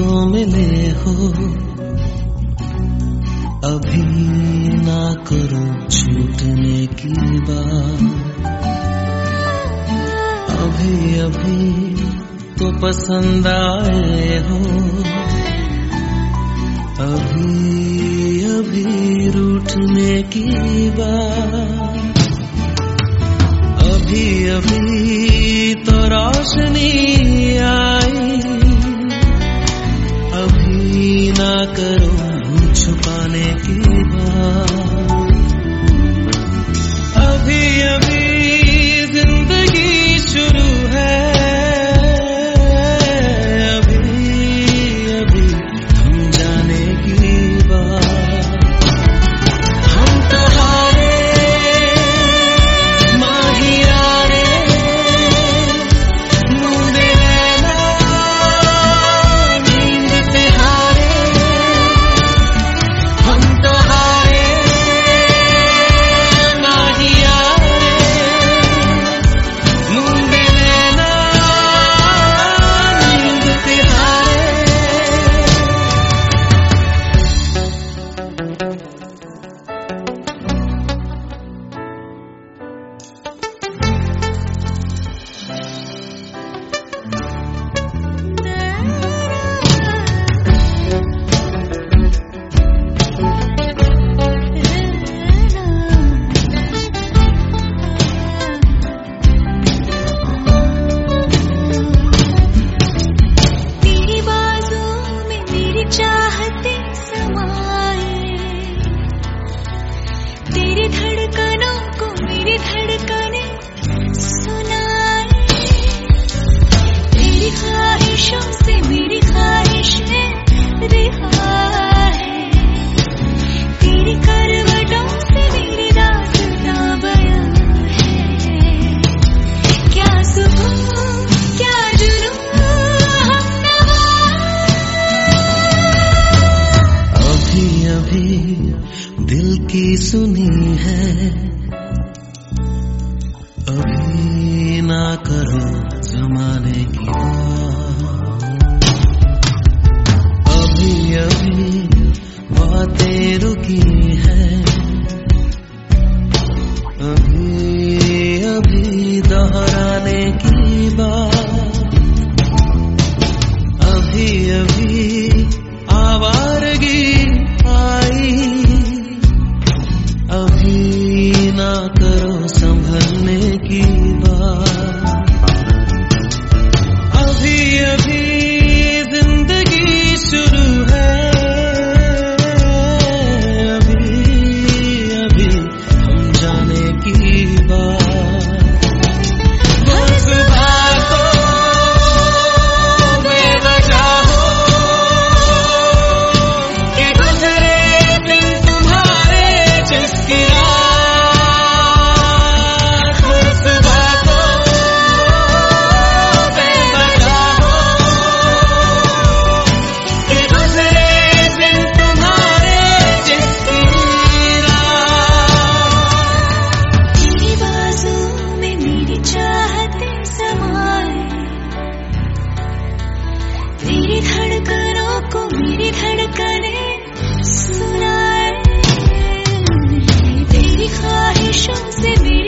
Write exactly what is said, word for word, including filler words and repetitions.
तो मिले हो, अभी ना करो छूटने की बात। अभी अभी तो पसंद आए हो, अभी अभी रूठने की बात। अभी अभी तो रोशनी आई, अभी ना करो छुपाने की बात। अभी अभी जिंदगी शुरू है, अभी अभी हम जाने की बात। हम तो हारे माहियारे, मुंडे रहना नींद से हारे। हम तो हारे माहियारे, मुंडे रहना नींद से हारे। तेरी बाजों में मेरी चाहते समाए, तेरी धड़कनों को मेरी धड़कने सुनाए। तेरी ख्वाहिशों से मेरी ख्वाहिशें रिहा है, तेरी करवटों से मेरी दास्तां बयां है। क्या सुकून क्या जुनून हमनवा। अभी अभी दिल की सुनी है, अभी ना करो जमाने की बात। अभी अभी बातें रुकी है, अभी अभी दोहराने की बात। अभी अभी आवारगी आई, अभी ना करो संभलने की बात। अभी अभी जिंदगी शुरू है, अभी अभी हम जाने की बात। हर सुबह को बेवजह हो कि गुजरे दिन तुम्हारे जिसकी रात। हर सुबह को बेवजह हो कि गुजरे दिन तुम्हारे जिसकी रात। तेरी बाजों में मेरी चाहते समाए, तेरी धड़कनों को मेरी धड़कने सुनाए। तेरी ख्वाहिशों से मेरी